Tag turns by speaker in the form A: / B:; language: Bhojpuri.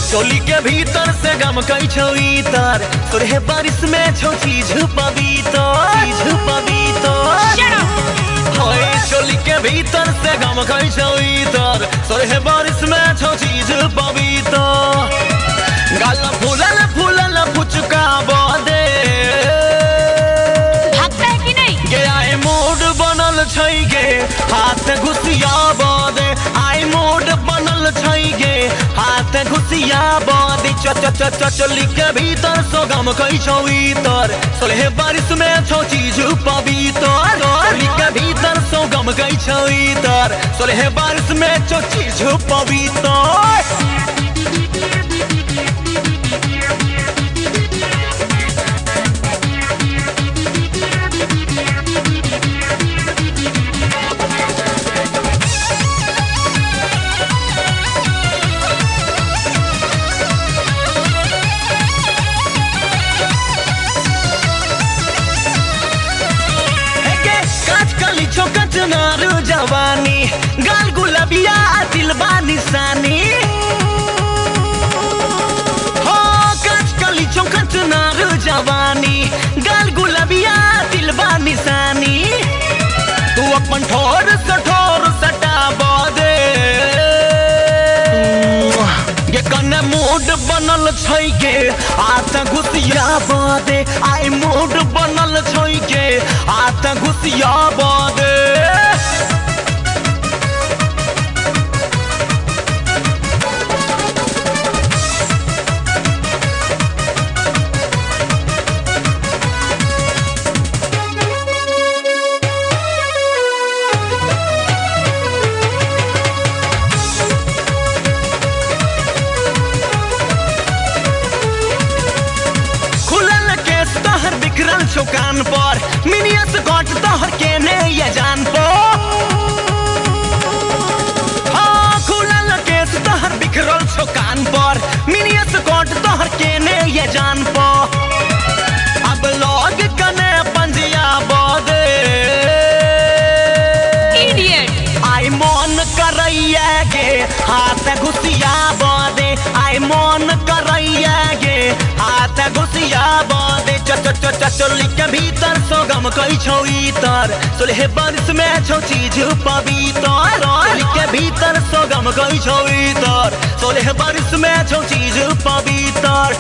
A: चोली के भीतर से गम कई छौ इतर तोरे बारिश में छौ चीज पवित्र होए चोली के भीतर से गम कई छौ इतर तोरे बारिश में छौ चीज पवित्र गाल फूलल फूलल फुचका बदे
B: भागता है कि नहीं
A: गे आए मोड बनल छै गे हाथ घुसिया बदे आई मोड बनल छै गे हाथ घुसिया बदे चली के भीतर सो गम कई छौ इतर सोलह बारिश में छौ चीज पवित्र चली के भीतर सो गम कई छौ इतर सोलह बारिश में छौ चीज पवित्र नारू जवानी गाल गुलाबिया दिलबा निशानी हो कच कली चौकच नारू जवानी गाल गुलाबिया दिलबा निशानी तू अपन ठोर सटा बदे ये कने मूड बनल छै गे हाथ घुसिया बदे आई मूड बनल छै गे हाथ घुसिया बदे बिखरल छौ कान पर मिनियस गट तोहर केने ये जान पो हाँ खुलल केस तोहर बिखरल छौ कान पर मिनियस गट तोहर केने ये जान पो अब लोग कने पंजिया बदे
B: इडियट
A: आई मन करैया गे हाथ घुसिया बदे आई मन करैया गे हाथ घुसिया बदे चोली के भीतर सो गम कई छौ इतर सोलह बारिश में छौ चीज पवित्र चोली के भीतर सो गम कई छौ इतर सोलह बारिश में छौ चीज पवित्र